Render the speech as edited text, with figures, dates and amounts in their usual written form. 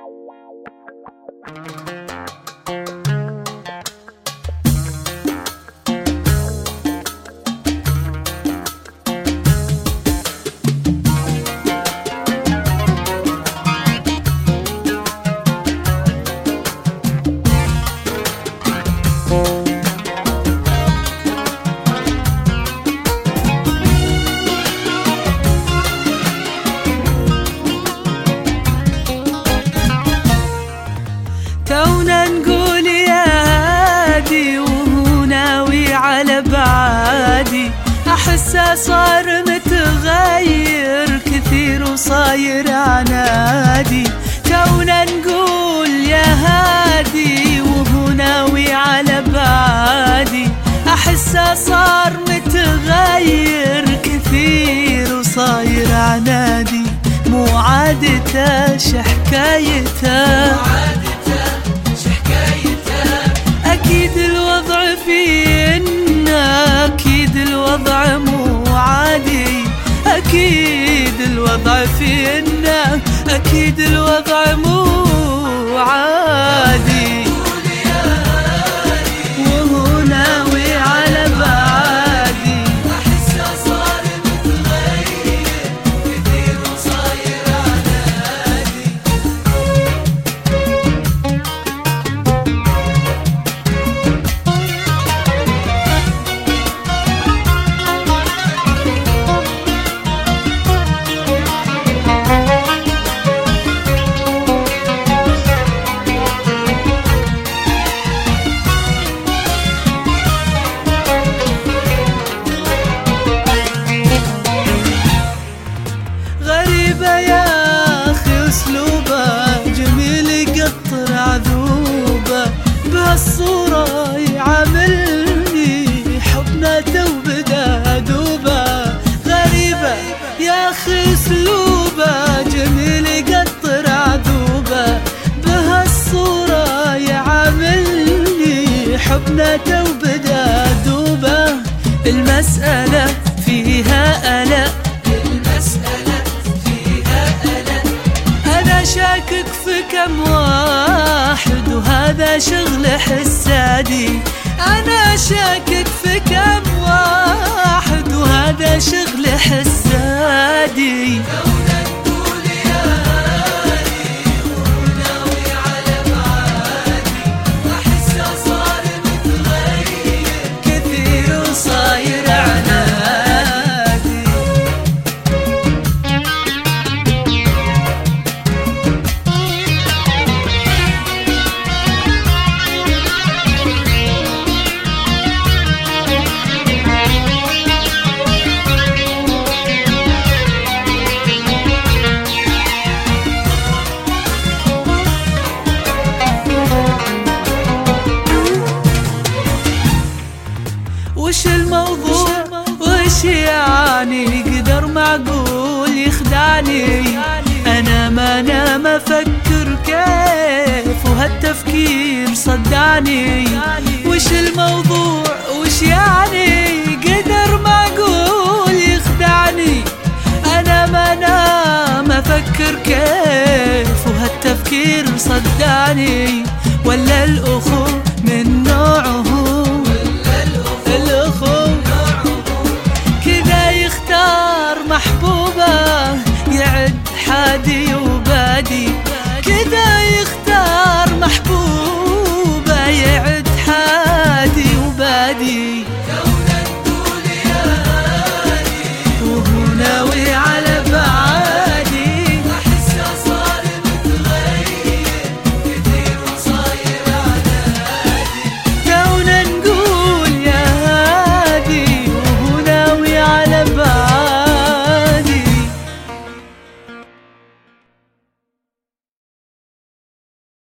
تونا نقول يا هادي وهو ناوي على بعادي، أحسه صار متغير كثير وصاير عنادي. تونا نقول يا هادي وهو ناوي على بعادي، أحسه صار متغير كثير وصاير عنادي. مو عادته شحكايته، أكيد الوضع فينا، أكيد الوضع مو عادي، أكيد الوضع فينا، أكيد الوضع مو عادي. وهو ناوي على بعادي، أحسه صار متغير كثير وصاير عنادي. غريبة يا أخي أسلوبه، جميل يقطر عذوبه، بهالصورة يعاملني حبنا توبدا دوبه. غريبة يا أخي أسلوبه، جميل يقطر عذوبه، بهالصورة يعاملني حبنا توبدا دوبه. المسألة فيها قلق، شاكك في كم واحد وهذا شغل حسادي. أنا شاكك في كم واحد وهذا شغل حسادي. تونا نقول يا هادي وهو ناوي على بعادي، أحسه صار متغير كثير وصاير عنادي. وش الموضوع وش يعني قدر معقول يخدعني؟ أنا ما أفكر كيف وهالتفكير صدعني. وش الموضوع وش يعني قدر معقول يخدعني؟ أنا ما أفكر كيف وهالتفكير صدعني. ولا الأخو من نوعه، كذا يختار محبوبه، يعد حادي وبادي.